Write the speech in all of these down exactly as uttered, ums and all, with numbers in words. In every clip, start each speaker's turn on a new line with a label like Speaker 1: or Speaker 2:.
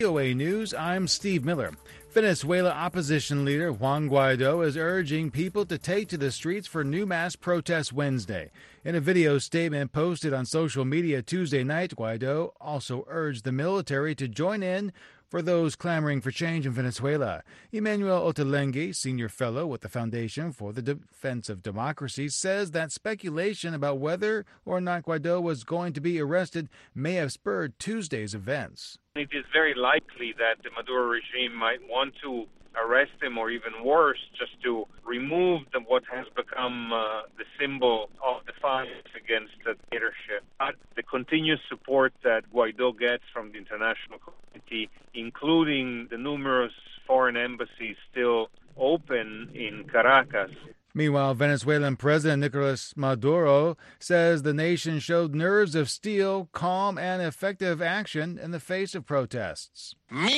Speaker 1: V O A News, I'm Steve Miller. Venezuela opposition leader Juan Guaido is urging people to take to the streets for new mass protests Wednesday. In a video statement posted on social media Tuesday night, Guaido also urged the military to join in for those clamoring for change in Venezuela. Emmanuel Ottolenghi, senior fellow with the Foundation for the Defense of Democracy, says that speculation about whether or not Guaido was going to be arrested may have spurred Tuesday's events.
Speaker 2: It is very likely that the Maduro regime might want to arrest him, or even worse, just to remove the, what has become uh, the symbol of defiance against the dictatorship. But the continuous support that Guaido gets from the international community, including the numerous foreign embassies still open in Caracas.
Speaker 1: Meanwhile, Venezuelan President Nicolas Maduro says the nation showed nerves of steel, calm, and effective action in the face of protests.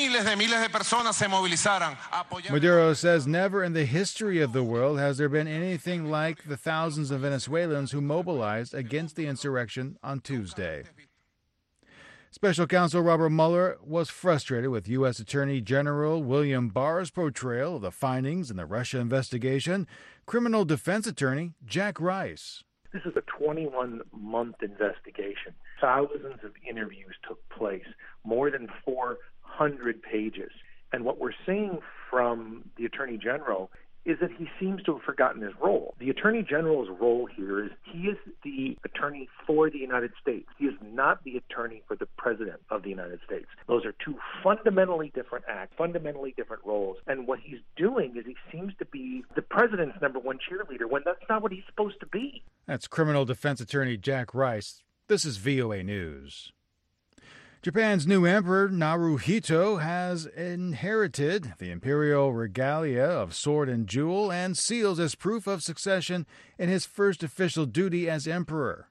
Speaker 1: Maduro says never in the history of the world has there been anything like the thousands of Venezuelans who mobilized against the insurrection on Tuesday. Special Counsel Robert Mueller was frustrated with U S. Attorney General William Barr's portrayal of the findings in the Russia investigation. Criminal defense attorney Jack Rice.
Speaker 3: This is a twenty-one month investigation. Thousands of interviews took place, more than four hundred pages. And what we're seeing from the Attorney General is that he seems to have forgotten his role. The Attorney General's role here is he is the attorney for the United States. He is not the attorney for the President of the United States. Those are two fundamentally different acts, fundamentally different roles. And what he's doing is he seems to be the President's number one cheerleader when that's not what he's supposed to be.
Speaker 1: That's criminal defense attorney Jack Rice. This is V O A News. Japan's new emperor, Naruhito, has inherited the imperial regalia of sword and jewel and seals as proof of succession in his first official duty as emperor.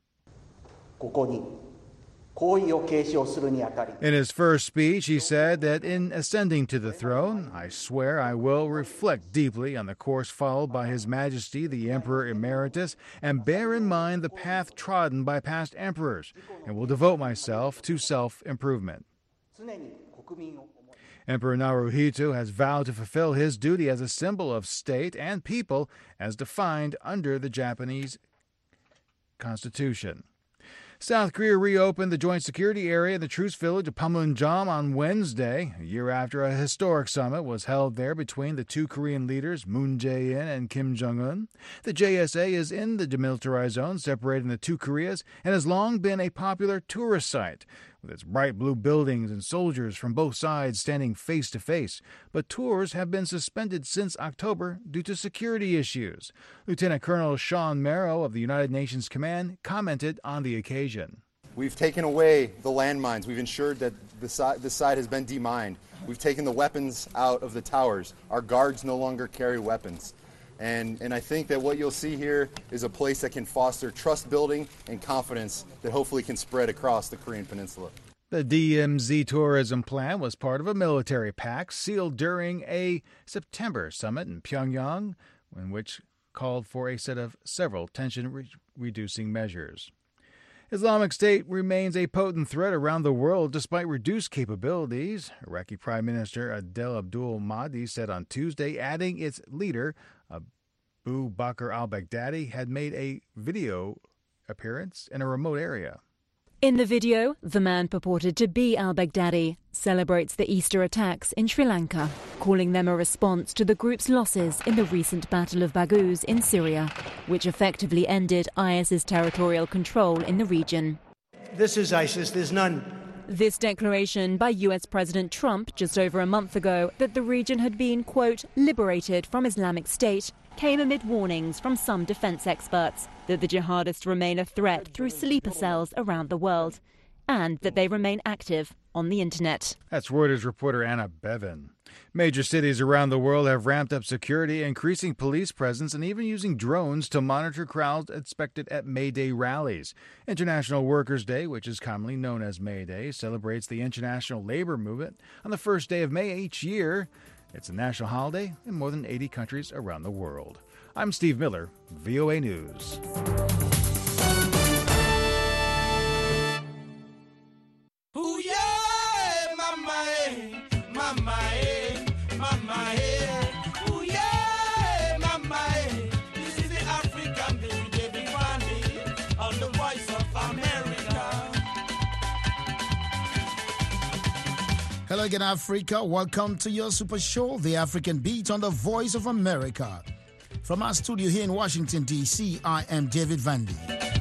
Speaker 1: In his first speech, he said that in ascending to the throne, I swear I will reflect deeply on the course followed by His Majesty the Emperor Emeritus and bear in mind the path trodden by past emperors, and will devote myself to self-improvement. Emperor Naruhito has vowed to fulfill his duty as a symbol of state and people as defined under the Japanese Constitution. South Korea reopened the joint security area in the truce village of Panmunjom on Wednesday, a year after a historic summit was held there between the two Korean leaders, Moon Jae-in and Kim Jong-un. The J S A is in the demilitarized zone separating the two Koreas and has long been a popular tourist site, with its bright blue buildings and soldiers from both sides standing face to face. But tours have been suspended since October due to security issues. Lieutenant Colonel Sean Merrow of the United Nations Command commented on the occasion.
Speaker 4: We've taken away the landmines. We've ensured that the side, the side has been demined. We've taken the weapons out of the towers. Our guards no longer carry weapons. And, and I think that what you'll see here is a place that can foster trust building and confidence that hopefully can spread across the Korean Peninsula.
Speaker 1: The D M Z tourism plan was part of a military pact sealed during a September summit in Pyongyang, in which called for a set of several tension-reducing measures. Islamic State remains a potent threat around the world despite reduced capabilities, Iraqi Prime Minister Adel Abdul Mahdi said on Tuesday, adding its leader, Abu Bakr al-Baghdadi, had made a video appearance in a remote area.
Speaker 5: In the video, the man purported to be al-Baghdadi celebrates the Easter attacks in Sri Lanka, calling them a response to the group's losses in the recent Battle of Baghouz in Syria, which effectively ended IS's territorial control in the region.
Speaker 6: This is ISIS, there's none.
Speaker 5: This declaration by U S President Trump just over a month ago that the region had been, quote, liberated from Islamic State came amid warnings from some defense experts that the jihadists remain a threat through sleeper cells around the world and that they remain active on the internet.
Speaker 1: That's Reuters reporter Anna Bevan. Major cities around the world have ramped up security, increasing police presence, and even using drones to monitor crowds expected at May Day rallies. International Workers' Day, which is commonly known as May Day, celebrates the international labor movement on the first day of May each year. It's a national holiday in more than eighty countries around the world. I'm Steve Miller, V O A News.
Speaker 7: Ooh, yeah, my man. Hello again, Africa. Welcome to your super show, The African Beat on the Voice of America. From our studio here in Washington, D C, I am David Vandy.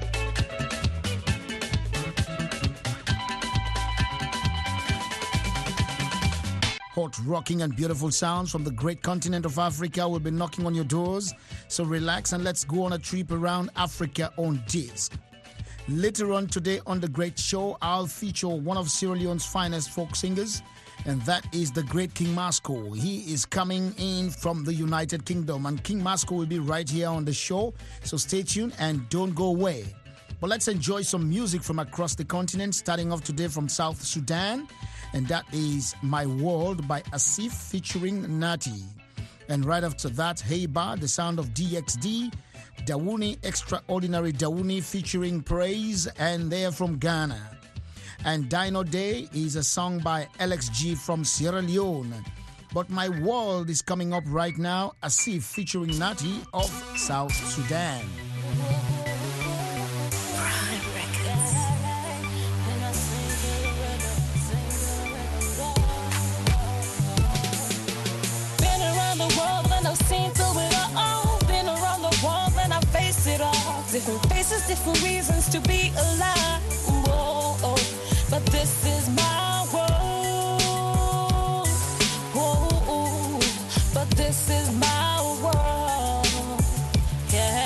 Speaker 7: Hot, rocking and beautiful sounds from the great continent of Africa will be knocking on your doors. So relax and let's go on a trip around Africa on disc. Later on today on The Great Show, I'll feature one of Sierra Leone's finest folk singers, and that is the great King Masco. He is coming in from the United Kingdom, and King Masco will be right here on the show. So stay tuned and don't go away. But let's enjoy some music from across the continent, starting off today from South Sudan. And that is My World by Asif featuring Nati. And right after that, Heba, the sound of D X D, Dawuni, Extraordinary Dawuni featuring Praise, and they're from Ghana. And Dino Day is a song by L X G from Sierra Leone. But My World is coming up right now, Asif featuring Nati of South Sudan.
Speaker 8: Seen through it all, been around the world and I face it all. Different faces, different reasons to be alive. Whoa, oh, but this is my world. Whoa, but this is my world. Yeah.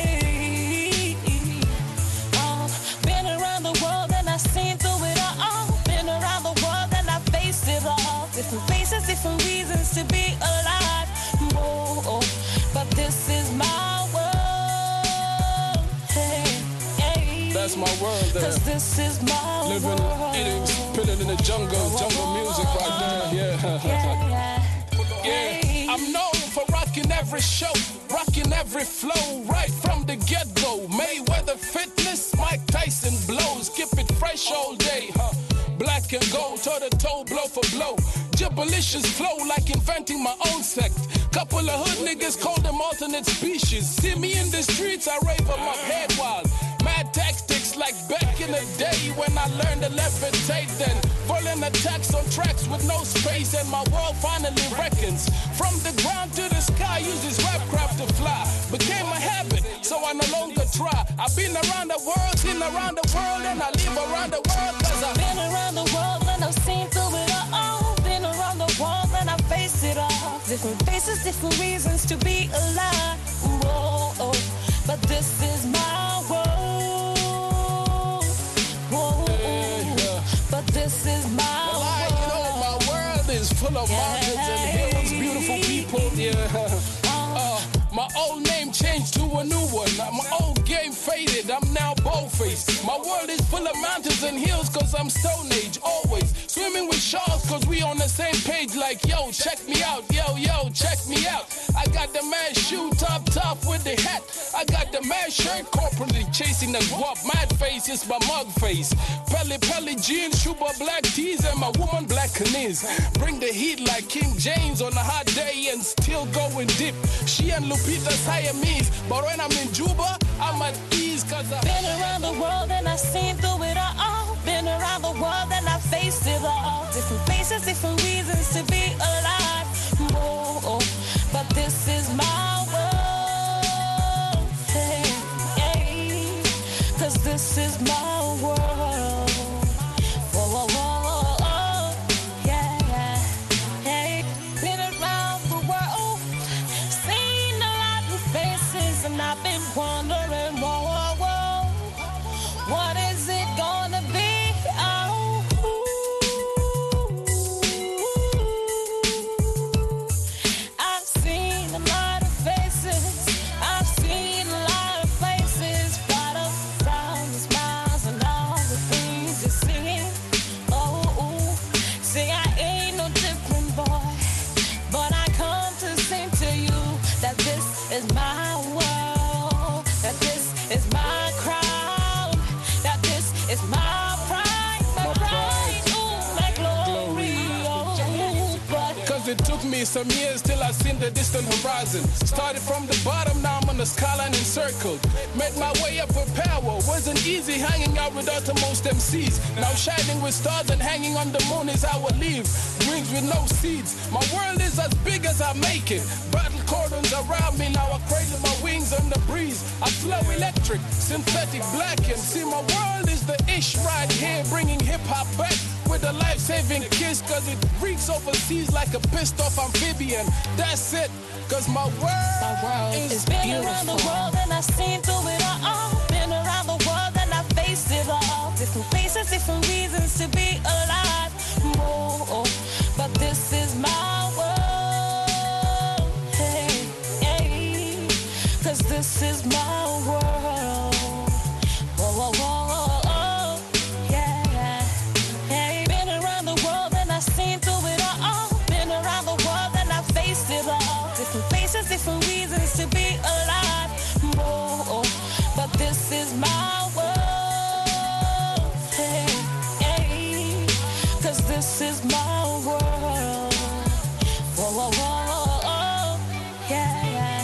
Speaker 8: Oh, been around the world and I seen through it all. Been around the world and I faced it all. Different faces, different reasons to be alive. Oh, but this is my world. Hey, hey.
Speaker 9: That's my world there.
Speaker 8: Cause this is my
Speaker 9: Living,
Speaker 8: world.
Speaker 9: eating, spilling in the jungle, jungle music right there. Yeah.
Speaker 8: Yeah, yeah.
Speaker 9: Yeah. I'm known for rocking every show, rocking every flow, right from the get-go. Mayweather Fitness, Mike Tyson blows, keep it fresh all day, huh? Black and gold, toe to toe, blow for blow. Gibberlicious flow like inventing my own sect. Couple of hood niggas call them alternate species. See me in the streets, I rave them up head wild. Mad tactics like back in the day when I learned to levitate. Then falling attacks on tracks with no space, and my world finally reckons. From the ground to the sky, use this rap craft to fly. Became a habit, so I no longer try. I've been around the world, seen around the world, and I live around the world. Cause I've
Speaker 8: been around the world and I've seen through it all. Been around the world and I faced it all. Different faces, different reasons to be alive. Whoa, oh, but this is my world. Whoa,
Speaker 9: yeah, yeah.
Speaker 8: but this is my
Speaker 9: well,
Speaker 8: world.
Speaker 9: I, you know, my world is full of
Speaker 8: Yeah.
Speaker 9: mountains and hills, beautiful people. Yeah. Uh, my old name changed to a new one. My old game faded, I'm now bold-faced. My world is full of mountains and hills cause I'm Stone Age, always. Swimming with sharks cause we on the same page like, yo, check me out, yo, yo, check me out. I got the mad shoe top top with the hat. I got the mad shirt corporately chasing the guap. Mad face is my mug face. Pelly Pelly jeans, Shuba black tees, and my woman black canoes. Bring the heat like King James on a hot day and still going deep. She and Lupita Siamese, but when I'm in Juba, I'm at ease cause I
Speaker 8: been around the world and I've seen through it all. Been around the world and I faced it all. Different faces, different reasons to be alive. Whoa, oh, but this is my world. Hey, hey, cause this is my world. Whoa, whoa, whoa, oh, yeah, yeah. Hey, been around the world, seen a lot of faces, and I've been wondering, whoa, whoa, whoa, what is it gonna be? Oh, I've seen a lot
Speaker 9: Cause it took me some years till I seen the distant horizon. Started from the bottom, now I'm on the skyline encircled. Made my way up with power, wasn't easy hanging out with uttermost M Cs. Now shining with stars and hanging on the moon is our leave. Rings with no seeds, my world is as big as I make it. Battle cordons around me, now I cradle my wings on the breeze. I flow electric, synthetic black, and see my world is the ish right here, bringing hip-hop back with a life-saving kiss, cause it reeks overseas like a pissed off amphibian. That's it, cause my world,
Speaker 8: my world
Speaker 9: is,
Speaker 8: is been
Speaker 9: beautiful.
Speaker 8: Around the world and I've seen through it all. Been around the world and I've faced it all. Different places, different reasons to be alive. Oh, but this is my world. Hey, hey, cause this is my world. Whoa, whoa, whoa, whoa, oh, yeah. Hey, been around the world and I've seen through it all. Been around the world and I've faced it all. Different places, different reasons to be alive. Whoa, but this is my world. Hey, hey, cause this is my world. Whoa, whoa, whoa, oh, yeah,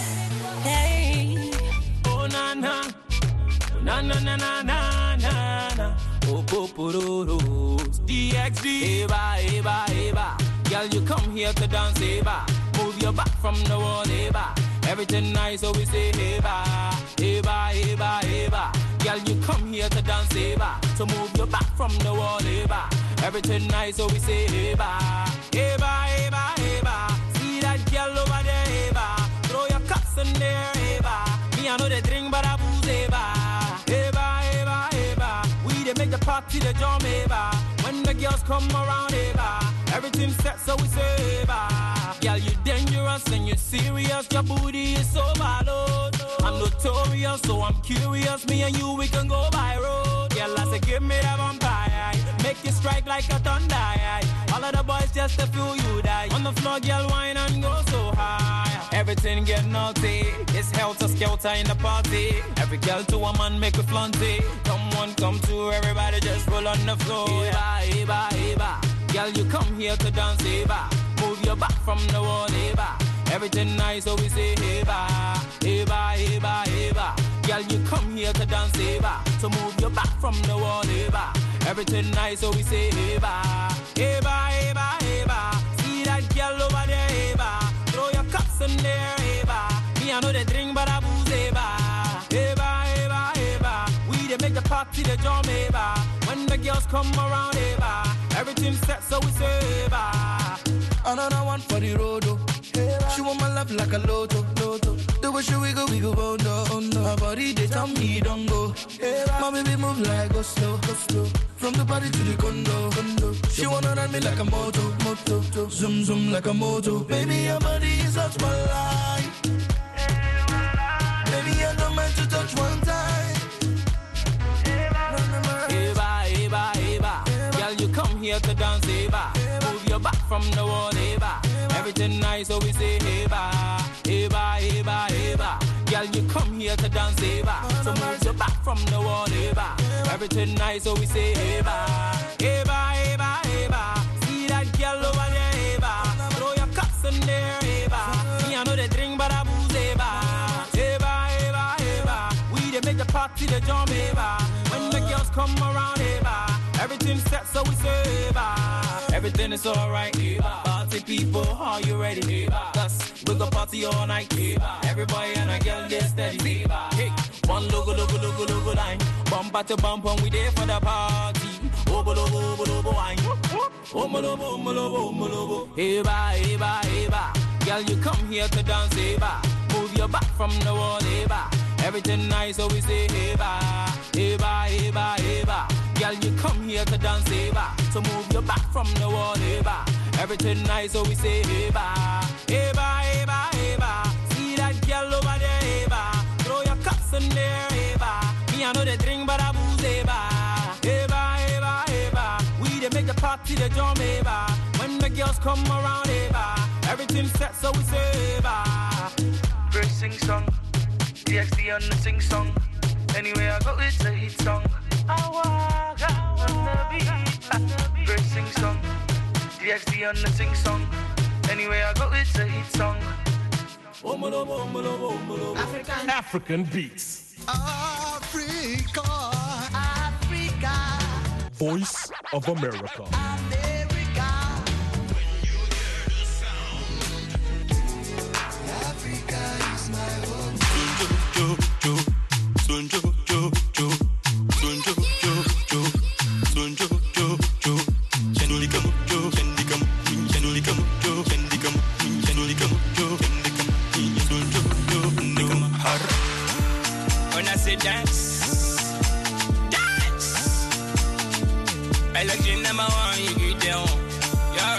Speaker 8: hey.
Speaker 10: Oh, na, na. Na, na, na, na, na, na, na. Oh, po, po, ro, ro. D X D. Eba, eba, eba. Girl, you come here to dance, eba. Move your back from the wall, eba. Everything nice, so we say, eba. Eba, eba, eba. Girl, you come here to dance, eba. So move your back from the wall, eba. Everything nice, so we say, eba. Eba, eba, eba. See that girl over there, eba. Throw your cups in there, eba. Me, I know they drink, but I booze, eba. Eba, eba, eba. We, they make the party, the jam, eba. When the girls come around, eba. Everything set, so we say, eba. Girl, you dangerous and you serious. Your booty is so valid. I'm notorious, so I'm curious. Me and you, we can go by road. Girl, I say, give me that vampire. Make you strike like a thunder. All of the boys just to feel you die. On the floor, girl, wine and go so high. Everything get naughty. It's helter-skelter in the party. Every girl to a man make a flaunty. Come on, come to everybody, just roll on the floor. Eba, eba, eba. Girl, you come here to dance, eba. Move your back from the wall, eba. Everything nice, so we say, eba. Eba, eba, eba. Girl, you come here to dance, eba. So move your back from the wall, eba. Everything nice, so we say, eba. Eba, eba, eba. See that girl over there, eba. Throw your cups in there, eba. Me, I know they drink, but I booze, eba. Eba, eba, eba. We, they make the party, the jam, eba. When the girls come around, eba. Everything set, so we say, eba.
Speaker 11: Another one for the road, oh. She want my love like a lotto, lotto. The way she wiggle, wiggle, oh no, oh no. My body, they tell me don't go. My baby move like go slow, go slow. From the party to the condo, condo. She wanna run me like a moto, moto. Zoom, zoom like a moto. Baby, your body is out my life. Baby, I don't mind to touch one time.
Speaker 10: Eba, eba, eba. Girl, you come here to dance, eba. Move your back from the wall, eba. Everything nice, so we say, eba. Eba, eba, eba. Girl, you come here to dance, eba. So move your back from the wall, eba. Everything nice, so we say, eba. Eba, eba, eba. See that girl over there, eba. Throw your cups in there, eba. Me, I know they drink, but I booze, eba. Eba, eba, eba. We, they make the party, the jam, eba. When the girls come around, eba. Everything set, so we say, eba. Everything is alright, eba. Party people, are you ready, eba? Cause we go party all night, eba. Everybody and a girl, they steady, eba. Hey, one logo, logo, logo, logo line. Bumper to bumper, we there for the party. Obo, lobo, obo, lobo, wine. Omo, lobo, omo, lobo, omo, lobo. Eba, eba, eba. Girl, you come here to dance, eba. Move your back from the wall, eba. Everything nice, so we say, eba. Eba, eba, eba. Girl, you come here to dance, eba. So move your back from the wall, eba. Everything nice, so we say, eba. Eba, eba, eba. See that girl over there, eba. Throw your cups in there, eba. Me, I know they drink, but I booze, eba. Eba, eba, eba. We, they make the party, the jam, eba. When the girls come around, eba. Everything set, so we say, eba.
Speaker 11: First sing song. D X D on the sing song. Anyway, I go, it's a hit song. I walk out on the beat. First sing song. D X D on the sing song. Anyway, I go, it's a hit song.
Speaker 9: African, African beats.
Speaker 11: Africa, Africa.
Speaker 9: Voice of America.
Speaker 11: America. When you hear the sound, Africa is my home. Jo, jo, jo, jo, jo, jo, jo, jo, jo, jo, jo, jo, Jenny come, jo, Jenny come, Jenny come, jo, Jenny come, Jenny come, jo, Jenny come, Jenny come, hard. When I say dance, dance. I like you number one, you get down, yeah.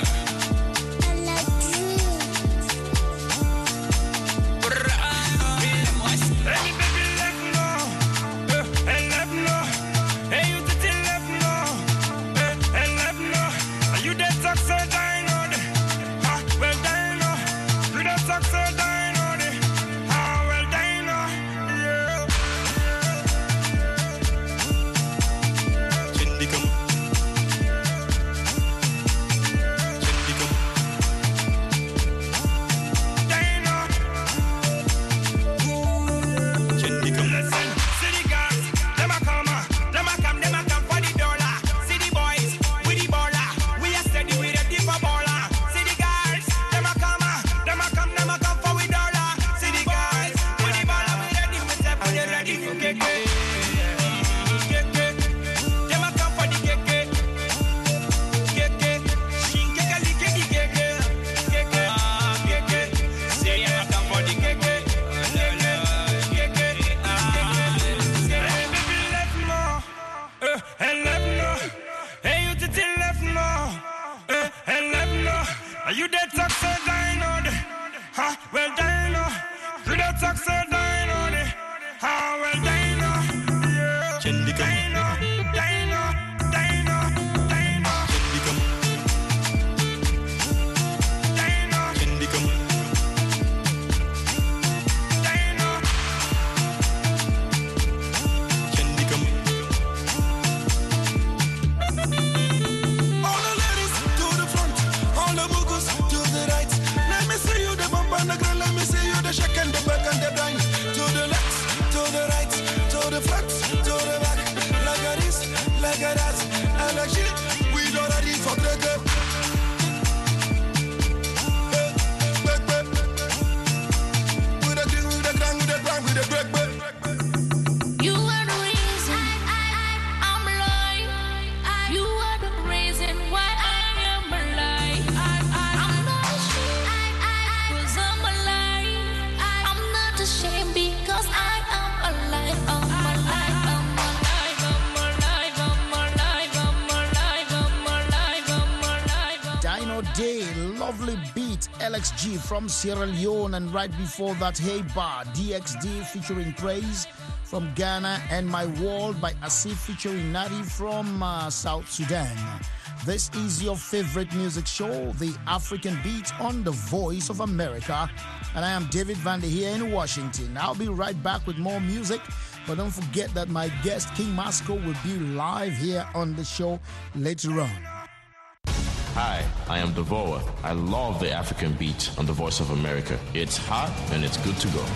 Speaker 7: Alex G from Sierra Leone, and right before that, Hey Bar, D X D featuring Praise from Ghana, and My World by Asif featuring Nadi from uh, South Sudan. This is your favorite music show, The African Beat, on The Voice of America, and I am David Vander here in Washington. I'll be right back with more music, but don't forget that my guest, King Masco, will be live here on the show later on.
Speaker 12: Hi, I am Devoa. I love the African beat on The Voice of America. It's hot and it's good to go.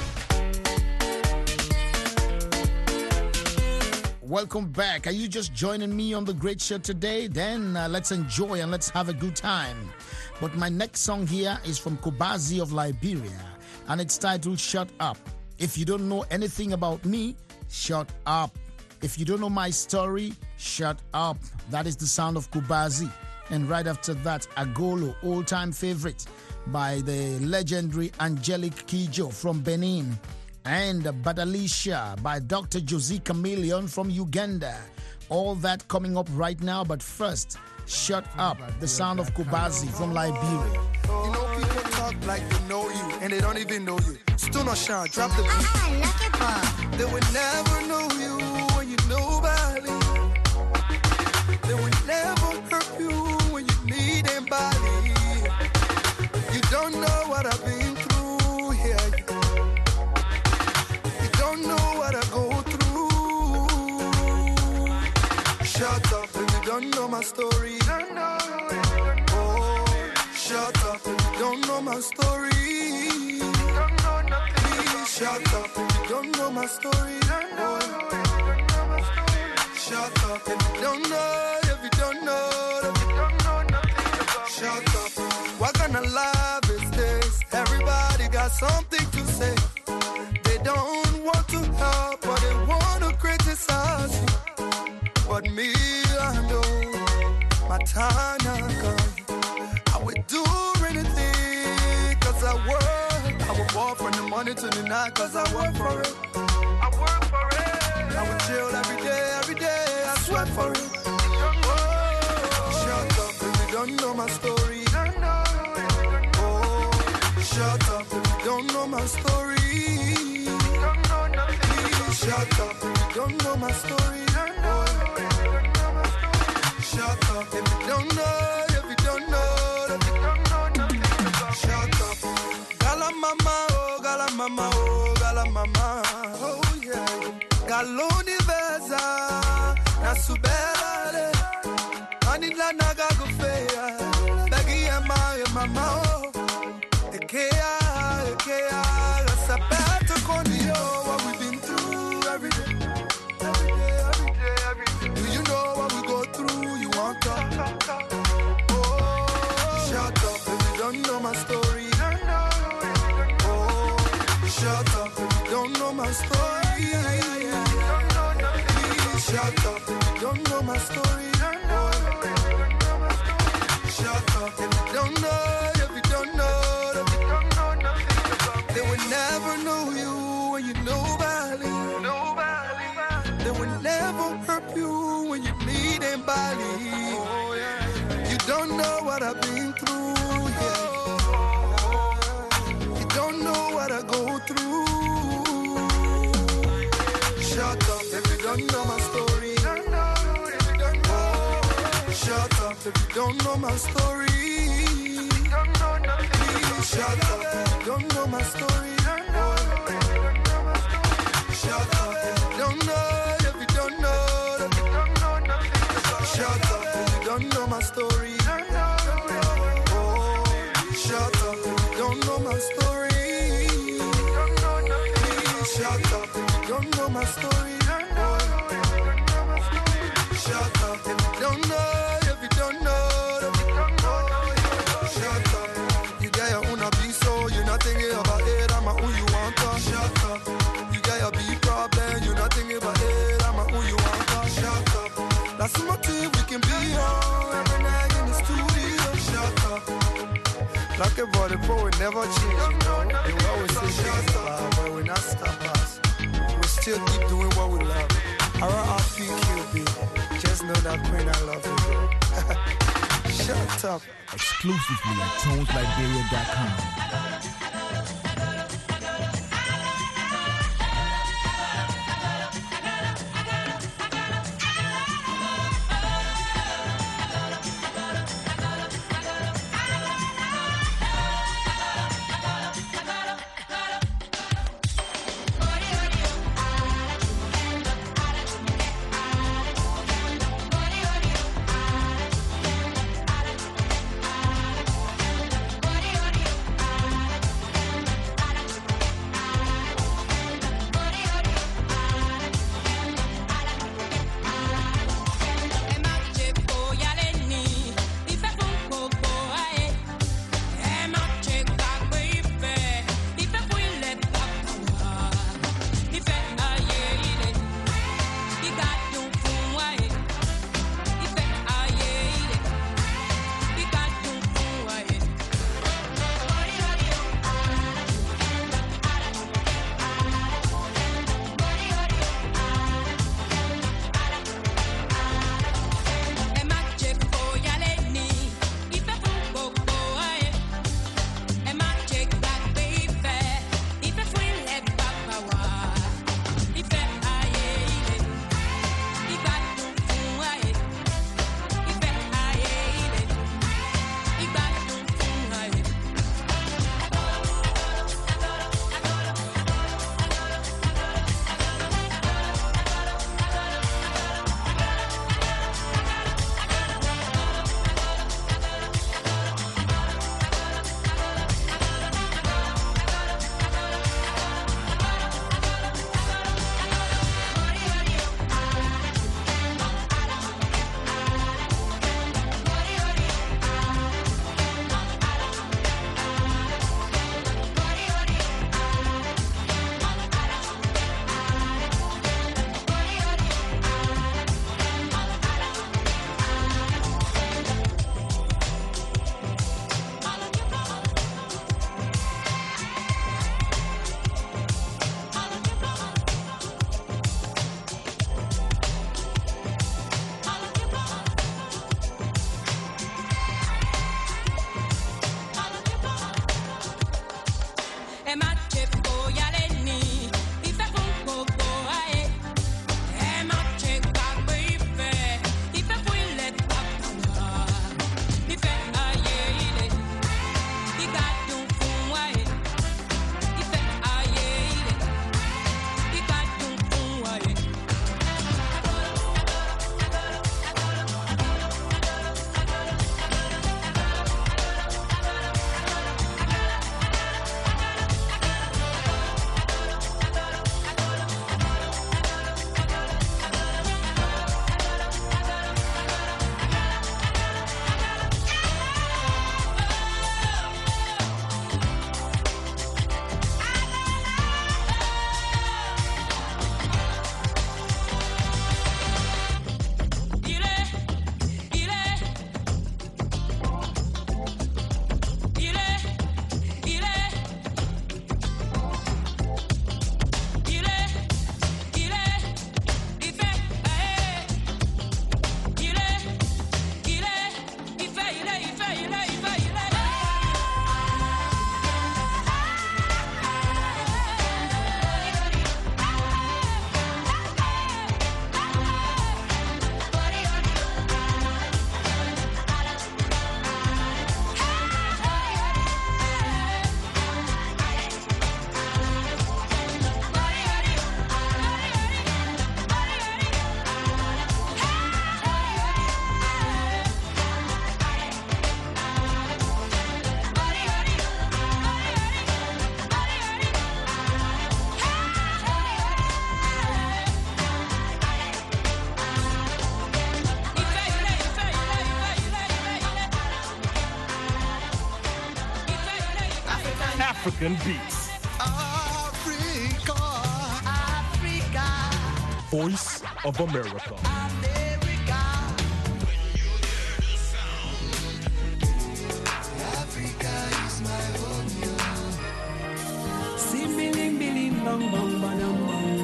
Speaker 7: Welcome back. Are you just joining me on the great show today? Then uh, let's enjoy and let's have a good time. But my next song here is from Kobazi of Liberia, and it's titled Shut Up. If you don't know anything about me, shut up. If you don't know my story, shut up. That is the sound of Kobazi. And right after that, Agolo, all-time favorite by the legendary Angelique Kidjo from Benin. And Badalisha by Doctor Josie Chameleon from Uganda. All that coming up right now, but first, Shut Up, the sound of Kobazi from Liberia.
Speaker 11: You know, people talk like they know you, and they don't even know you. Still not shy, drop the beat. They would never know you when you're nobody. They would never hurt you when you need anybody. You don't know what I've been through here. You don't know what I go through. Shut up if you don't know my story. Oh, shut up. don't know my story. Don't know nothing. Please shut up if you don't know my story. Don't know, if you don't know my story. Shut up if you don't know, if you don't know, if you don't know nothing about Shut me. Up. What kind of life is this? Everybody got something to say. They don't want to help, but they want to criticize you. But me, I know my time now come. I would do anything, cause I work. I would walk from the morning to the night, cause I work for it. I work for it. I would chill every day, every day, I sweat for it. Oh, shut up if you don't know my story. Oh, shut up if you don't know my story. Please shut up if you don't know my story. Oh, shut up if you don't know, if you don't know, if you don't know nothing about Shut up. Gala mama, oh, gala mama, oh, gala mama, oh yeah. Galoni veza, na subele, anila naga gufeya, bagi ema ya mama, oh. Ekea, ekea, sabata kondio, what we've been through every day, every day, every day, every day. Do you know what we go through? You want to talk? Oh, shut up if you don't know my story. Oh, shut up if you don't know my story. Please shut up if you don't know my story. Oh, shut up if you don't know, if you don't know, if you don't know nothing about me. They would never know you when you nobody. Nobody. They would never hurt you when you need anybody. Oh, yeah. You don't know what I've been through, yeah. You don't know what I go through. Shut up if you don't know my story. Oh, shut up if you don't know my story. Please shut up if you don't know my story. Oh, shut up if you don't know, if you don't know, if you don't know nothing about Shut up if you don't know my story. Oh, shut up if you don't know my story. Please shut up if you don't know my story. Oh, shut up if you don't know, if you don't know, if you don't know. Shut up. You got your own abysso, you're not thinking about it. I'm a who you want to. Shut up. You got your big problem, you're not thinking about it. I'm a who you want to. Shut up. That's the motive we can be on every night in the studio. Shut up. Like a body, but we never change, you know. We always say shut up, but we not stop us. We still keep doing what we love. R R P Q B. Just know that Queen, I love you, bro. Shut up.
Speaker 13: Exclusively at tones liberia dot com.
Speaker 8: Body,
Speaker 9: African beats.
Speaker 11: Africa, Africa,
Speaker 9: Voice of America.
Speaker 11: America. Africa is my home.
Speaker 10: Simbiling biling bang bang bang bang.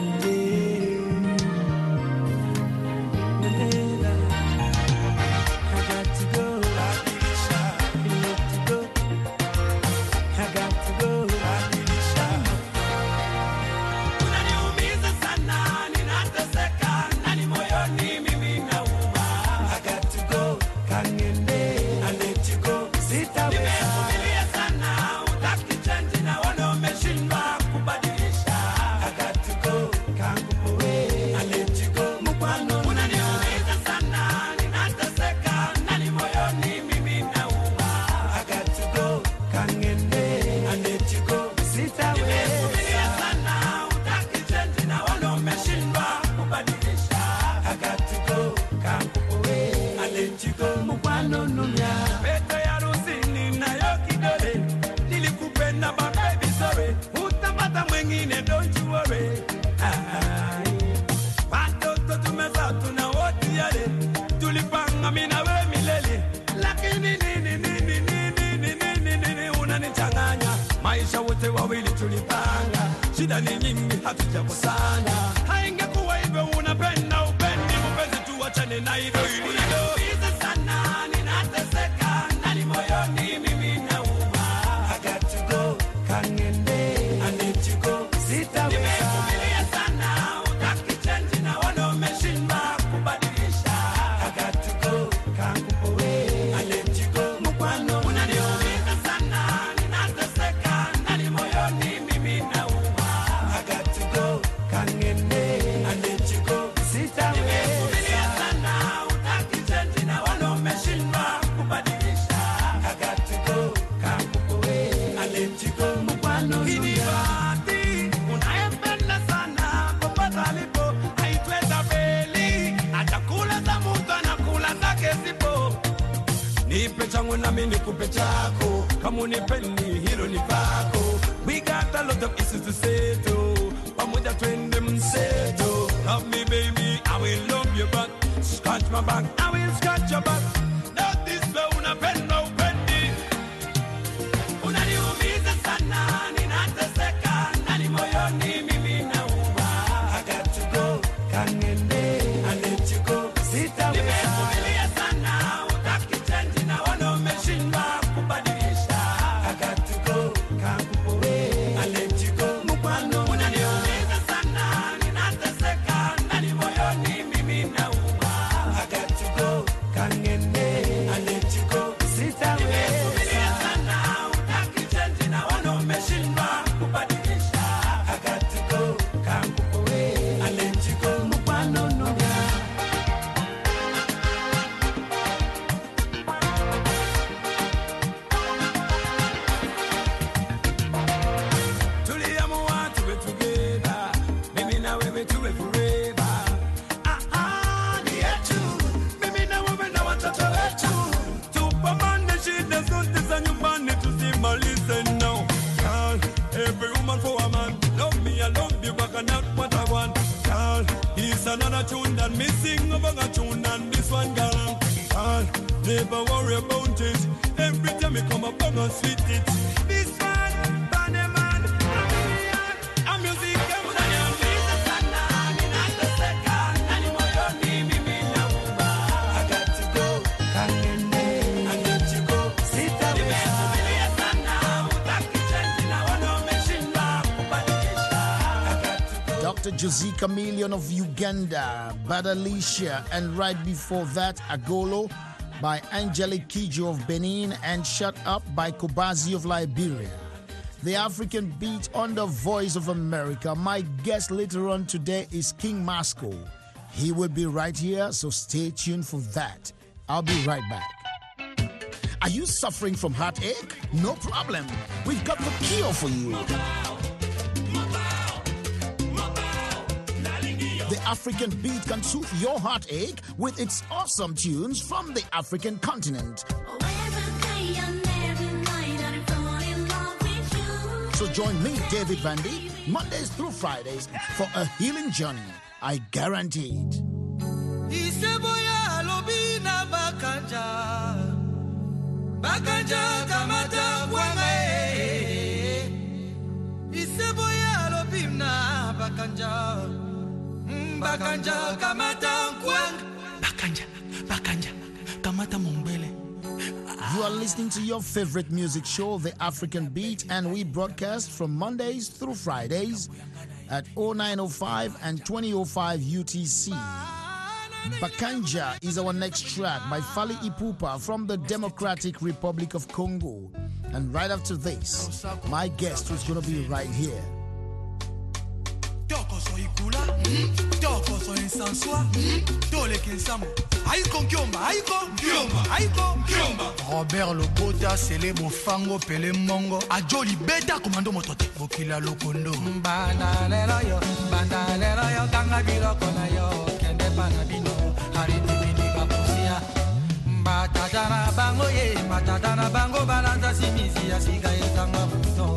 Speaker 14: Maisha wote wawili tulipanga, shida ni nyingi hatujakosana. Haingekuwa hivyo, unapenda upendi, mpenzi tuachane na hilo hilo. Unaniumiza sana, ninateseka ndani moyoni, mimi nauma. I got to go, kangende, I need to go, sitaweza. Nimevumilia sana, utaki change na wana umeshindwa kubadilisha. I got to go, kangupoe, I need to go, mkwano. Unaniumiza sana, ninateseka ndani moyoni, mimi nauma. I got to go, kangende, I need to go, sitaweza. Nimevumilia sana, utaki change na wana umeshindwa kubadilisha. I got to go, kangupoe, I need to go, mkwano. Hini bahati, unayempenda sana, popote alipo, haitweza feli. Atakula za mtu anakula zake zipo. Nipe changu na mimi nikupe chako. Kama unipendi hilo ni pako. We got a lot of issues to settle. Pamoja twende mseto. Love me baby, I will love you back. Scratch my back, I will scratch your back. Not this way, unapenda upendi. Unaniumiza sana, ninateseka ndani moyoni, mimi nauma. I got to go, kangende, I need to go, sitaweza. Nimevumilia sana, utaki change na wana umeshindwa kubadilisha. I got to go, kangupoe, I need to go, mkwano. Unaniumiza sana, ninateseka ndani moyoni, mimi nauma. I got to go, kangende, I need to go, sitaweza. Nimevumilia sana, utaki change na wana umeshindwa kubadilisha. I got to go, kangupoe, I need to go, mkwano nuga. Tuliamua tuwe together, mimi na wewe tuwe forever. Ah ah, ni yetu, mimi na wewe na watoto wetu. Tupambane shida zote za nyumbani tusimalize now. Girl, every woman for a man. Love me, I love you, but I not what I want. Girl, it's another tune that me sing over a tune and this one, girl. Girl, never worry about it. Every time you come up, I'm gonna sweet it. This one, Bunny Man, I'm music, I'm unaniumiza sana, ninateseka ndani moyoni, mimi nauma. I got to go, kangende, I need to go, sitaweza. Nimevumilia sana, utaki change na wana umeshindwa kubadilisha. I got to go.
Speaker 7: Doctor Jose Chameleon of Uganda, Bad Alicia, and right before that, Agolo by Angelique Kidjo of Benin, and Shut Up by Kobazi of Liberia. The African beat on the Voice of America. My guest later on today is King Masco. He will be right here, so stay tuned for that. I'll be right back. Are you suffering from heartache? No problem. We've got the cure for you. The African beat can soothe your heartache with its awesome tunes from the African continent. So join me, David Vandy, Mondays through Fridays for a healing journey. I guarantee it.
Speaker 11: Bakanja kamata kwanga Iseboya lobimna bakanja Bakanja kamata kwanga Bakanja Bakanja kamata mumbele.
Speaker 7: You are listening to your favorite music show, The African Beat, and we broadcast from Mondays through Fridays at oh nine oh five and twenty oh five U T C. Bakanja is our next track by Fally Ipupa from the Democratic Republic of Congo. And right after this, my guest is going to be right here.
Speaker 11: Robert Lobota, Célèbre Fango, Pele Mongo, Adjoli Beta, Commando Motote, Bokila Lokondo. Banalera yo, banalera yo, Ganga Biloko na yo, Kende Panabino, Hariti Biniga Pusia. Matadana Bango ye, Matadana Bango, Balanta Simisi, Asiga Yetanga Buno.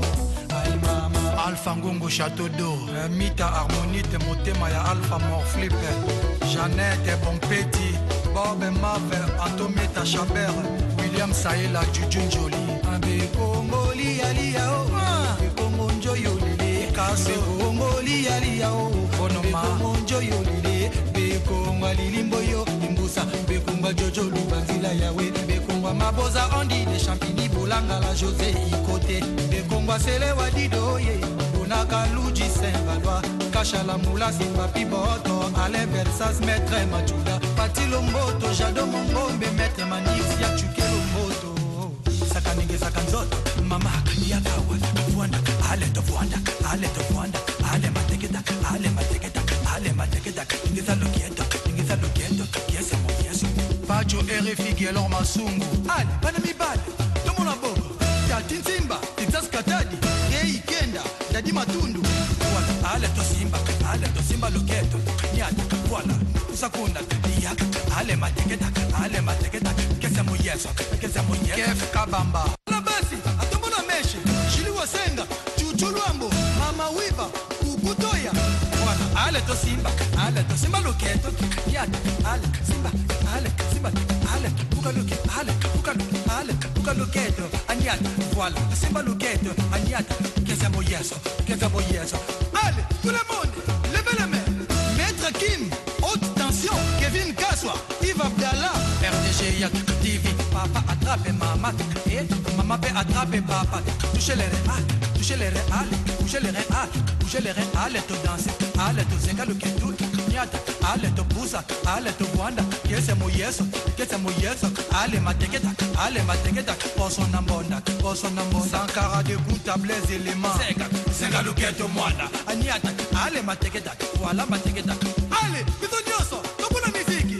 Speaker 11: Alpha Ngongo Château d'Eau, Mita Harmonite, Motema ya Alpha Morflip, Jeannette Bompeti, Bob Mave, Antometa Chabert, William Saïla, Jujun Jolie, Abe Kongo Lia Lia O, Kongo Njoyo Lili, Kase Kongo Lia Lia O, Bonoma, Kongo Njoyo Lili, Be Kongo Lilimboyo, Imbusa, Be Kongo Jojo Lubanzila Yawe, Be Kongo Maboza Andi, les Champigny Bolanga la José Ikote, Be Kongo Sele Wadido Ye, Bonaka Luji Saint-Valois, Kachala Moula Sipapi Boto, Alain Versas, Maître Machula, Pati Lomboto, Jado Mongombe, Maître Manix, Yachuke Lomboto, Sakanige Sakanzoto, Mama Yakawa, Wanda, Ale to Wanda, Ale to Wanda, Ale Mateketa, Ale Mateketa, Ale Mateketa, Nisa Loketo, Nisa Loketo, Yes, Yes, Pacho R F I Gelor Masungu, Ale, Panami Bad, Tomona Bogo, Tatin Simba, Titas Katadi, Yei Kenda, Dadi Matundu, Wanda, Ale to Simba, Ale to Simba Loketo, Nyata, Wanda, Usakunda, Yaka, Ale Mateketa, Ale Mateketa, Kesamo Yeso, Kesamo Yeso, Kef Kabamba, Labasi, Atomona Meshi, Shiliwa Senga, Chuchuluambo, Mama Wiba, Ukutoya, Wanda, Ale to Simba, Ale to Simba Loketo, Nyata, Ale, Simba, Ale, Simba, Ale, Uka Loke, Ale, Uka Loke, Ale, Uka Loketo, Anyata, voilà, Simba Loketo, Anyata, Kesamo Yeso, Kesamo Yeso, Ale, tout le monde, levez les mains, Maître Kim, haute tension, Kevin Kaswa, Yves Abdallah, R D G Yak, T V, Papa attrape Mama, et Maman peut attraper Papa, touchez les réals, touchez les réals, touchez les réals, touchez les réals, tout danser, allez tout zenga le ketout, Nyata, allez tout bousa, allez tout wanda, Kese Moyeso, Kese Moyeso, allez Mateketa, allez Mateketa, Poson Nambonda, Poson Nambonda, Sankara de Gouta, Blaise éléments, Zenga, Zenga le ketou Mwanda, Anyata, allez Mateketa, voilà Mateketa, allez, Bisonioso, comment la musique?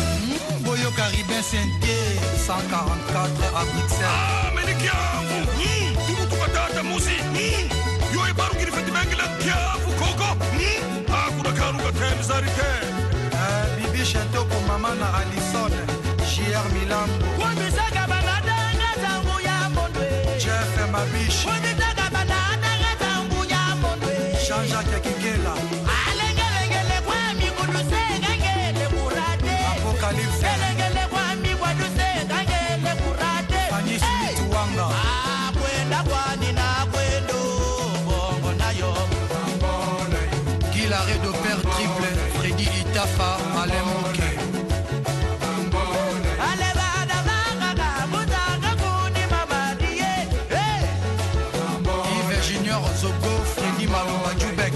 Speaker 11: Boyo Caribin Saint-Dié, cent quarante-quatre à Bruxelles.
Speaker 15: Ah, mais les kiavu, tu vous trouves à ta musique, yo e baru kiri feti mengila kiavu koko, ah, kuna karuga tem zarite.
Speaker 11: Bibi Chantoko Mama na Alison, J R Milambo.
Speaker 14: Wabisaka banada ngazangu ya mondwe.
Speaker 11: Jeff Mabiche.
Speaker 14: Wabisaka banada ngazangu ya mondwe.
Speaker 11: Jean-Jacques Kikela.
Speaker 14: Alengelengele kwa mikuduse ngengele kurate.
Speaker 11: Apocalypse.
Speaker 14: Elengele kwa mikuduse ngengele kurate.
Speaker 11: Fanny Smith Wanga.
Speaker 14: Ah, kwenda kwa nina kwendo. Bongo nayo.
Speaker 11: Guy de Père Triple, Freddy Itafa, Alain Moke. Yves Junior Zogo, Freddy Malomba Djoubek.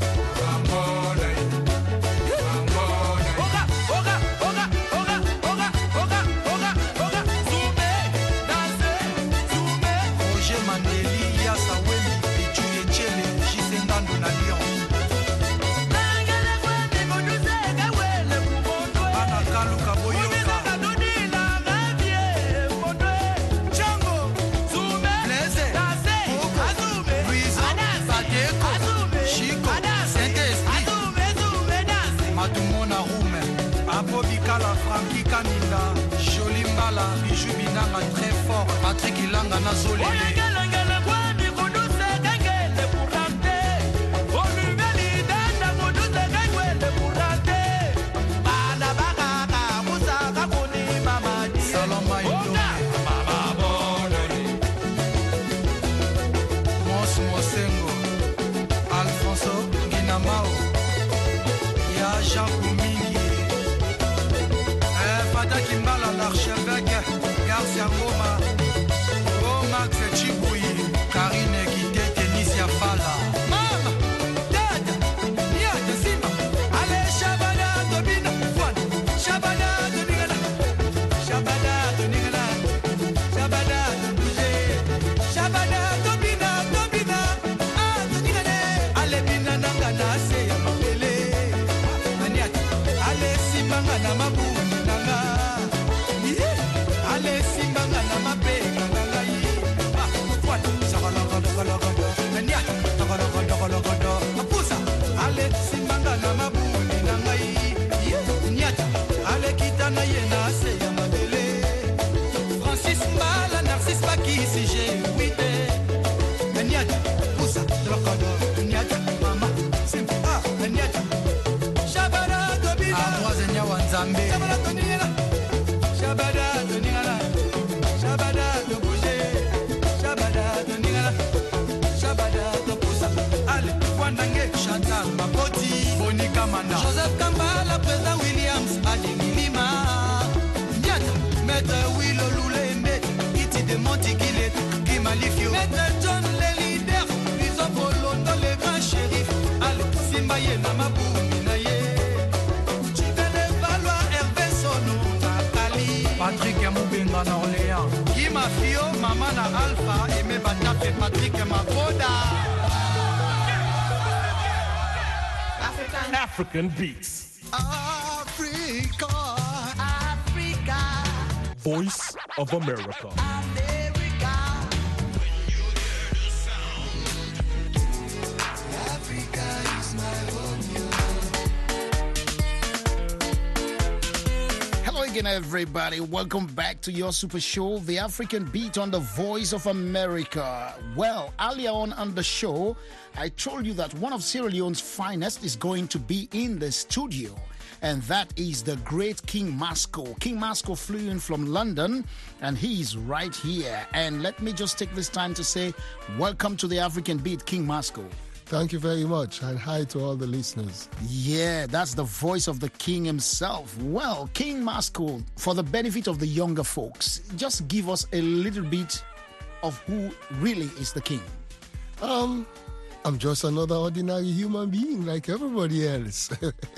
Speaker 11: Roger Mandeli, Yassa Wemi, Pichu Echele, Gisengando na Lyon. Bikala, Frankie Kaninda, Jolie Mbala, Bijou Binanga très fort, Patrick Ilanga Nazolele. Jean Koumini, eh, Fata Kimbala, l'archevêque, Garcia Ngoma, oh Max Chiboui, Karine Guité, Tenisia Fala. Mama, Dada, Niata Sima, allez Shabada, Tobina, Fouane, Shabada, Tonigala, Shabada, Tonigala, Shabada, Toubouché, Shabada, Tobina, Tobina, ah, Tonigale, allez Bina Nangana, c'est Yamapele, Aniata, allez Simanga Namabu, Nanga, allez Simanga Namabe, Nanga, ah, Fouane, Sabala, Gala, Gala, Aniata, Gala, Gala, Gala, Apusa, allez Simanga Namabu, Nanga, Niata, allez Kitana Yena, c'est Yamapele, Francis Mbala, Narcisse Baki, si j'ai huité, Niata, Poussa, Drokado, Niata, Mama, Simple, ah, Niata, Shabada, Tobina, Amoisenia Wanzambe, Shabada, Tonila, Shabada, Tonila, Shabada, Tobouché, Shabada, Tonila, Shabada, Topoussa, allez, Wandange, Chantal, Mapoti, Bonica Manda, Joseph Kambala, Président Williams, Adini Lima, Niata, Maître Willo Loulembe, Iti de Montiquilet, Kimalifio, Maître John le leader, Bisopo Londo le grand shérif, allez, Simbaye Namabou, Minaye, Chibene Valois, Hervé Sono, Nathalie, Patrick Moubenga Orléans, Kima Fio, Mamana Alpha, Aimé Batap et Patrick Maboda.
Speaker 9: African beats.
Speaker 11: Africa, Africa,
Speaker 9: Voice of America.
Speaker 11: America. Africa is my home.
Speaker 7: Hello again, everybody. Welcome back to your super show, The African Beat on the Voice of America. Well, earlier on on the show, I told you that one of Sierra Leone's finest is going to be in the studio, and that is the great King Masco. King Masco flew in from London, and he's right here. And let me just take this time to say, welcome to the African Beat, King Masco.
Speaker 16: Thank you very much, and hi to all the listeners.
Speaker 7: Yeah, that's the voice of the king himself. Well, King Masco, for the benefit of the younger folks, just give us a little bit of who really is the king.
Speaker 16: Um, I'm just another ordinary human being like everybody else.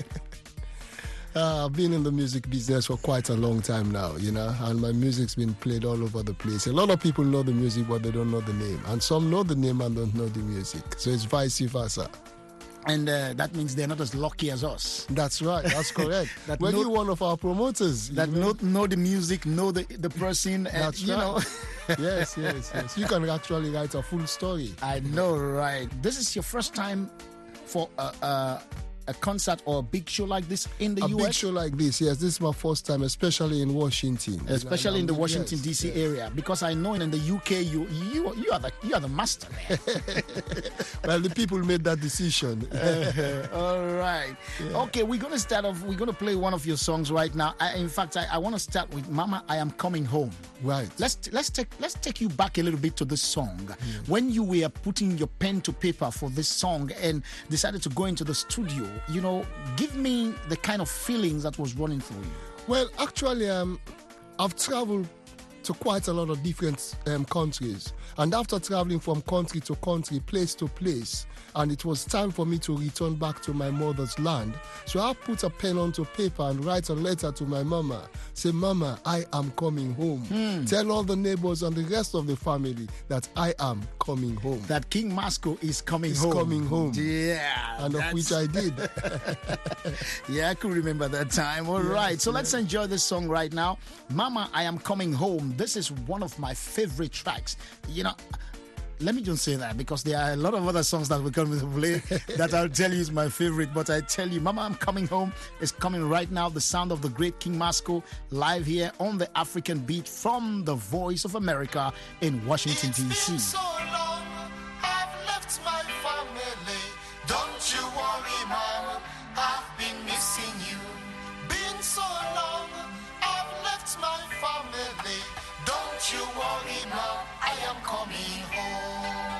Speaker 16: Uh, I've been in the music business for quite a long time now, you know, and my music's been played all over the place. A lot of people know the music, but they don't know the name. And some know the name and don't know the music. So it's vice versa.
Speaker 7: And uh, that means they're not as lucky as us.
Speaker 16: That's right. That's correct.
Speaker 7: that
Speaker 16: We're
Speaker 7: know,
Speaker 16: one of our promoters.
Speaker 7: That know, know the music, know the, the person. And,
Speaker 16: That's
Speaker 7: you
Speaker 16: right.
Speaker 7: know.
Speaker 16: yes, yes, yes. You can actually write a full story.
Speaker 7: I know, right? This is your first time for a, a, a concert or a big show like this in the
Speaker 16: a
Speaker 7: U S?
Speaker 16: A big show like this, yes. This is my first time, especially in Washington.
Speaker 7: Especially in the Washington,
Speaker 16: yes,
Speaker 7: D C
Speaker 16: yes.
Speaker 7: area. Because I know in the U K, you you you are the you are the master there.
Speaker 16: Well, the people made that decision.
Speaker 7: uh, all right. Yeah. Okay, we're going to start off. We're going to play one of your songs right now. I, in fact, I, I want to start with Mama, I Am Coming Home.
Speaker 16: Right.
Speaker 7: Let's let's take let's take you back a little bit to this song. Yeah. When you were putting your pen to paper for this song and decided to go into the studio, you know, give me the kind of feelings that was running through you.
Speaker 16: Well, actually, um, I've traveled to quite a lot of different um, countries. And after traveling from country to country, place to place, and it was time for me to return back to my mother's land. So I put a pen onto paper and write a letter to my mama. Say, Mama, I am coming home. Hmm. Tell all the neighbors and the rest of the family that I am coming home.
Speaker 7: That King Masco is coming
Speaker 16: is
Speaker 7: home.
Speaker 16: coming home.
Speaker 7: Yeah.
Speaker 16: And of which I did.
Speaker 7: Yeah, I could remember that time. All yes, right. So yes. let's enjoy this song right now. Mama, I Am Coming Home. This is one of my favorite tracks. You know, let me just say that because there are a lot of other songs that we're going to play that I'll tell you is my favorite. But I tell you, Mama, I'm Coming Home is coming right now. The sound of the great King Masco live here on the African Beat from the Voice of America in Washington, D C.
Speaker 11: So long, I've left my family. Don't you worry, Mama, I've been missing you. Been so long, I've left my family. Don't you worry, Mom, I am coming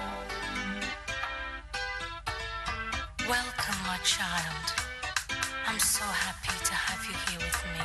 Speaker 11: home.
Speaker 17: Welcome, my child.
Speaker 8: I'm so happy to have you here with me.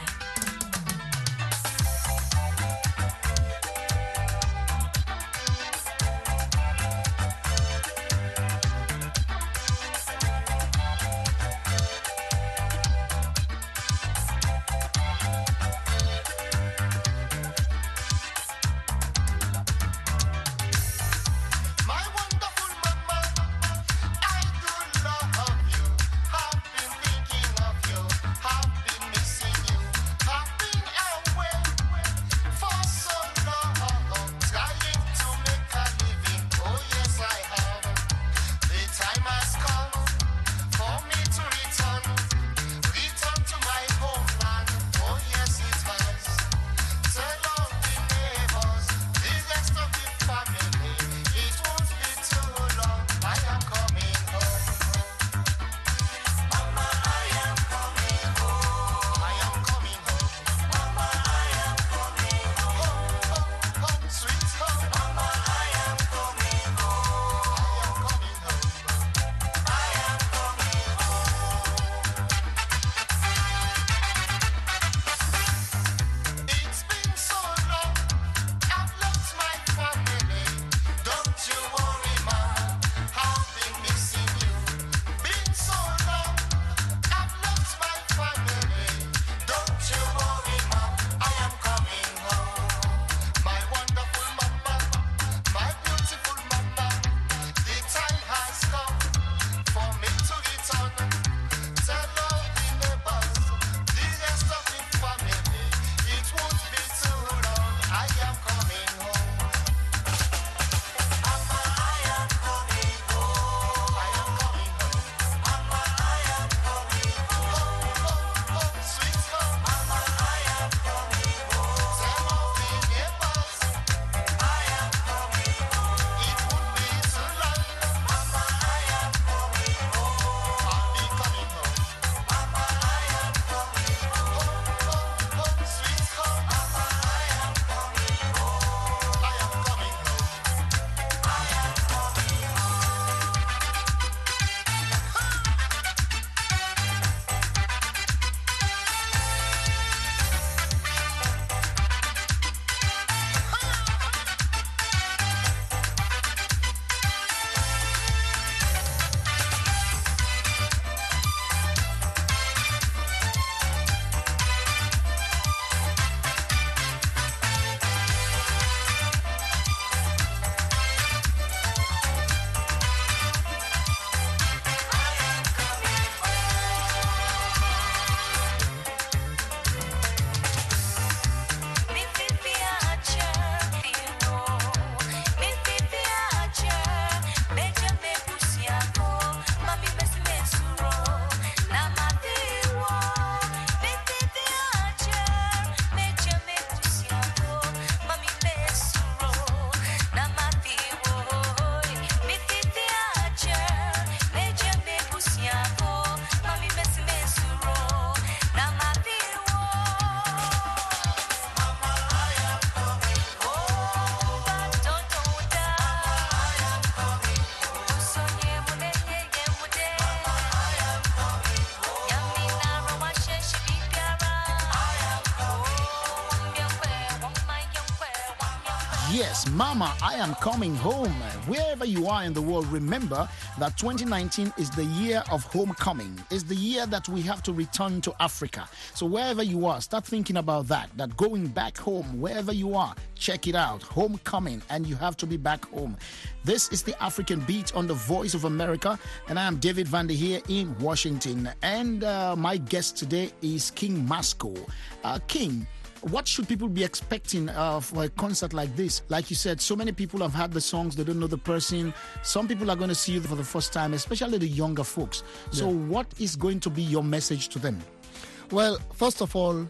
Speaker 7: Yes, Mama, I am coming home. Wherever you are in the world, remember that twenty nineteen is the year of homecoming. It's the year that we have to return to Africa. So wherever you are, start thinking about that, that going back home, wherever you are, check it out. Homecoming, and you have to be back home. This is the African Beat on the Voice of America, and I am David Vander here in Washington. And uh, my guest today is King Masco. Uh, King, what should people be expecting uh, for a concert like this? Like you said, so many people have heard the songs, they don't know the person. Some people are going to see you for the first time, especially the younger folks. So yeah. What is going to be your message to them?
Speaker 16: Well, first of all,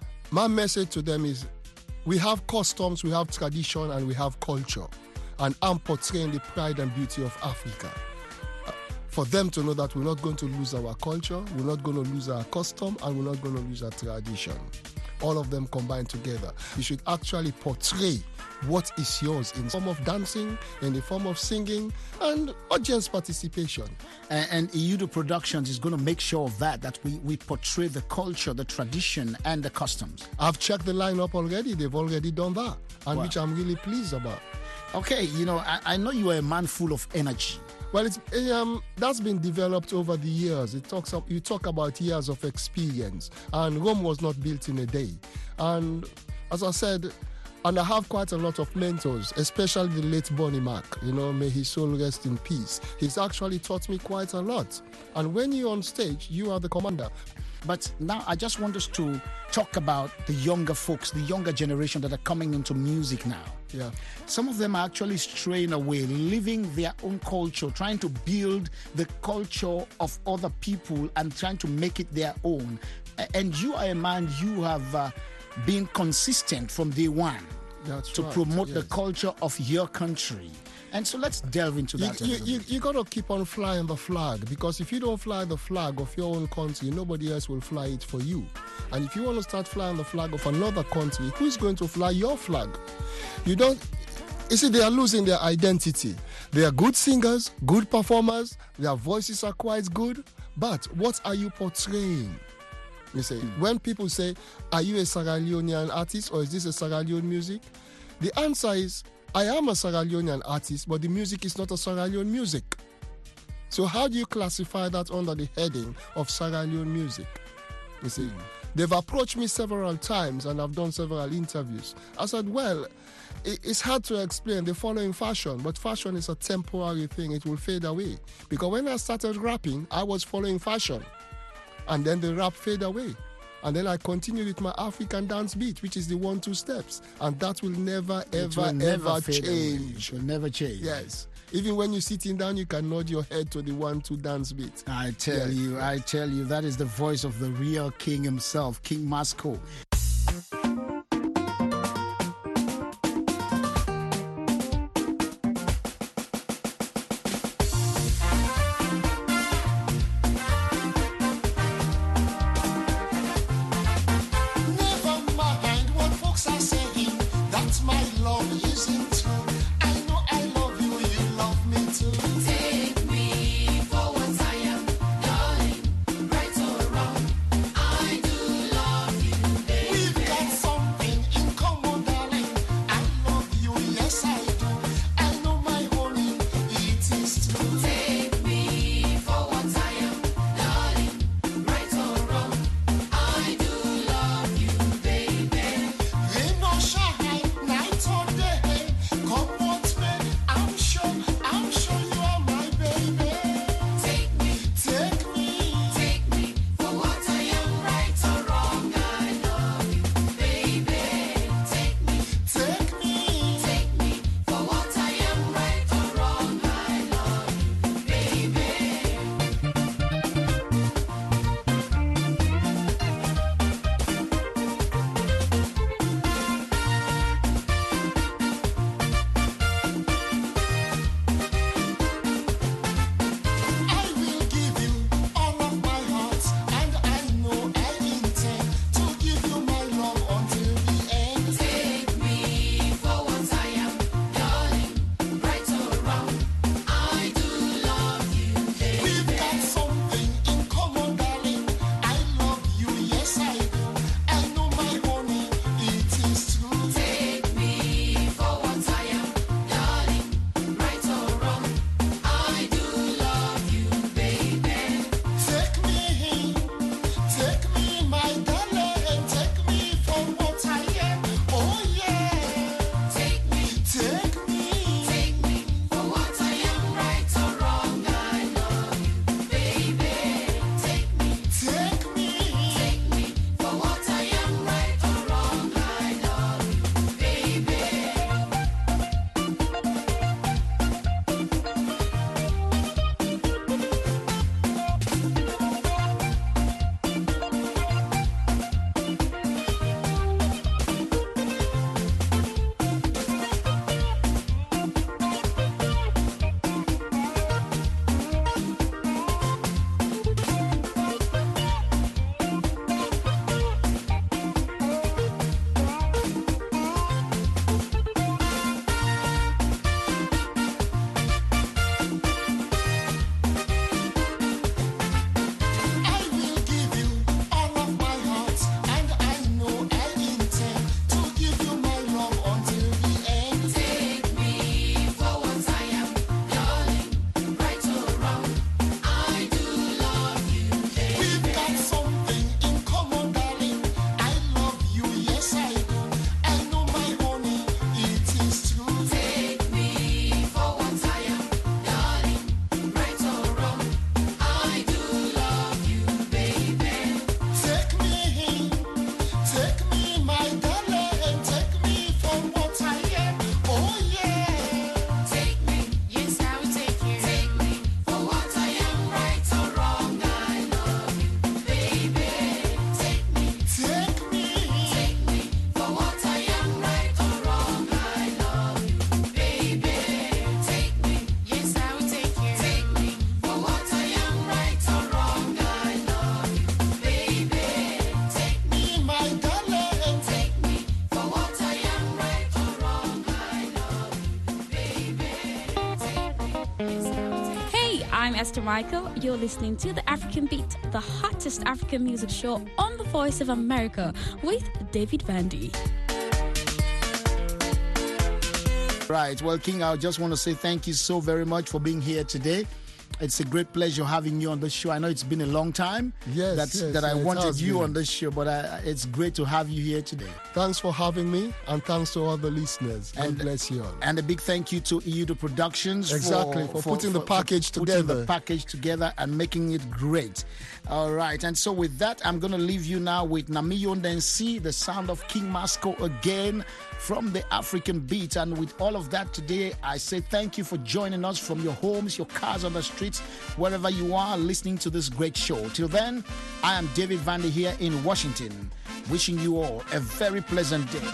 Speaker 16: my message to them is we have customs, we have tradition, and we have culture. And I'm portraying the pride and beauty of Africa. Uh, for them to know that we're not going to lose our culture, we're not going to lose our custom, and we're not going to lose our tradition. all of them combined together. You should actually portray what is yours in the form of dancing, in the form of singing, and audience participation.
Speaker 7: And, and Iyudu Productions is going to make sure of that, that we, we portray the culture, the tradition, and the customs.
Speaker 16: I've checked the lineup already. They've already done that, and
Speaker 7: Wow.
Speaker 16: which I'm really pleased about.
Speaker 7: Okay, you know, I, I know you are a man full of energy.
Speaker 16: Well, it's, um, that's been developed over the years. It talks up, you talk about years of experience, and Rome was not built in a day. And as I said, and I have quite a lot of mentors, especially the late Bonnie Mac. You know, may his soul rest in peace. He's actually taught me quite a lot. And when you're on stage, you are the commander.
Speaker 7: But now I just want us to talk about the younger folks, the younger generation that are coming into music now.
Speaker 16: Yeah.
Speaker 7: Some of them are actually straying away, living their own culture, trying to build the culture of other people and trying to make it their own. A- And you are a man, you have uh, been consistent from day one
Speaker 16: That's
Speaker 7: to
Speaker 16: right,
Speaker 7: promote
Speaker 16: yes.
Speaker 7: the culture of your country. And so let's delve into
Speaker 16: You,
Speaker 7: that. a
Speaker 16: you,
Speaker 7: little
Speaker 16: you,
Speaker 7: bit.
Speaker 16: you got to keep on flying the flag, because if you don't fly the flag of your own country, nobody else will fly it for you. And if you want to start flying the flag of another country, who's going to fly your flag? You don't. You see, they are losing their identity. They are good singers, good performers, their voices are quite good, but what are you portraying? You say, when people say, are you a Sierra Leonean artist or is this a Sierra Leone music? The answer is, I am a Sierra Leonean artist, but the music is not a Sierra Leone music. So how do you classify that under the heading of Sierra Leone music? You see, they've approached me several times and I've done several interviews. I said, well, it- it's hard to explain. They're following fashion, but fashion is a temporary thing. It will fade away. Because when I started rapping, I was following fashion. And then the rap fade away. And then I continued with my African dance beat, which is the one, two steps. And that will never,
Speaker 7: It
Speaker 16: ever,
Speaker 7: will never
Speaker 16: ever
Speaker 7: fade away.
Speaker 16: change.
Speaker 7: It will never change.
Speaker 16: Yes. Even when you're sitting down, you can nod your head to the one, two dance beat.
Speaker 7: I tell
Speaker 16: Yes.
Speaker 7: you, I tell you, that is the voice of the real king himself, King Masco.
Speaker 11: Never mind what folks are saying, that my love isn't true. I know I love you, you love me too. Take me for what I am, darling, right or wrong. I do love you, baby.
Speaker 17: I'm Esther Michael. You're listening to The African Beat, the hottest African music show on the Voice of America with David Vandy.
Speaker 7: Right. Well, King, I just want to say thank you so very much for being here today. It's a great pleasure having you on the show. I know it's been a long time
Speaker 16: yes,
Speaker 7: that's,
Speaker 16: yes,
Speaker 7: that I
Speaker 16: yes,
Speaker 7: wanted you
Speaker 16: been.
Speaker 7: on the show, but I, it's great to have you here today.
Speaker 16: Thanks for having me, and thanks to all the listeners. God
Speaker 7: and,
Speaker 16: bless you all.
Speaker 7: And a big thank you to E U D Productions
Speaker 16: exactly, for, for, for putting for, the package
Speaker 7: for
Speaker 16: together.
Speaker 7: Putting the package together and making it great. All right, and so with that, I'm going to leave you now with Namiyo Ndensi, the sound of King Masco again from the African Beat. And with all of that today, I say thank you for joining us from your homes, your cars, on the streets, wherever you are listening to this great show. Till then, I am David Vandy here in Washington, wishing you all a very pleasant day.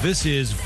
Speaker 18: This is